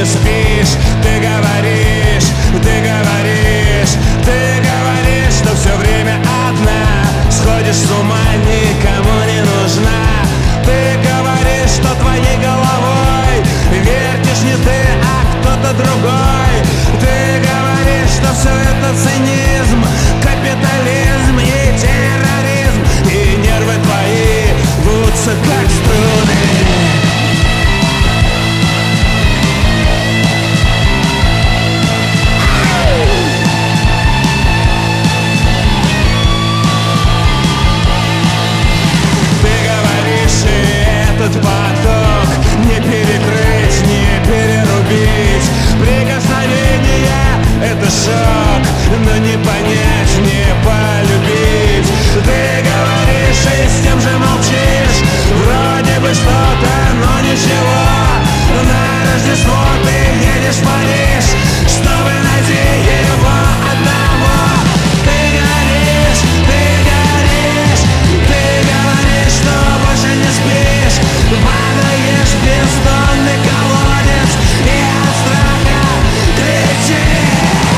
спишь. Ты говоришь, что все время одна. Сходишь с ума, никому не нужна. Ты говоришь, что твоей головой вертишь не ты, а кто-то другой. Ты говоришь, что все это цинизм, капитализм и терроризм. И нервы твои рвутся как струны. Этот поток не перекрыть, не перерубить. Прикосновение — это шок, но не понять, не полюбить. Ты говоришь и с тем же молчишь. Вроде бы что-то, но ничего. На Рождество ты едешь в Париж, чтобы найти его одного. Ты говоришь, что больше не спишь. Падаешь в бездонный колодец и от страха кричишь.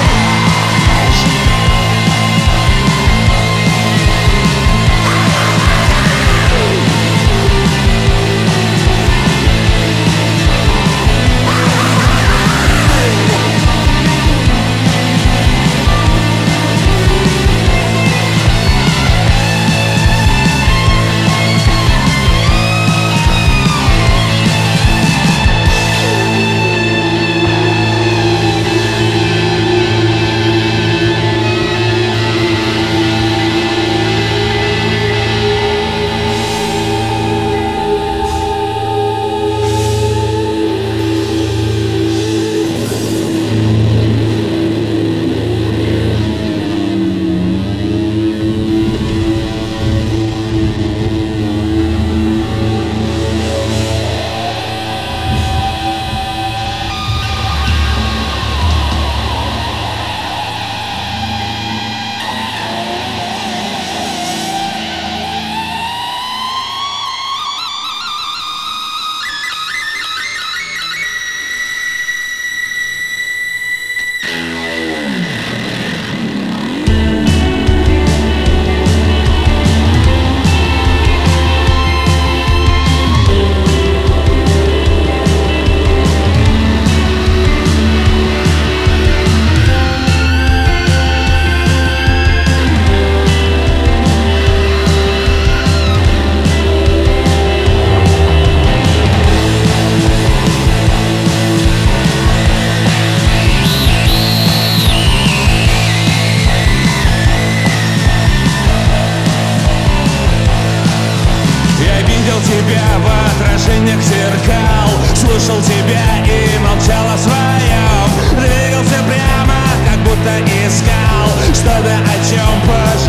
Тебя в отражениях зеркал, слушал тебя и молчал о своем. Двигался прямо, как будто искал что-то, о чем пожалел.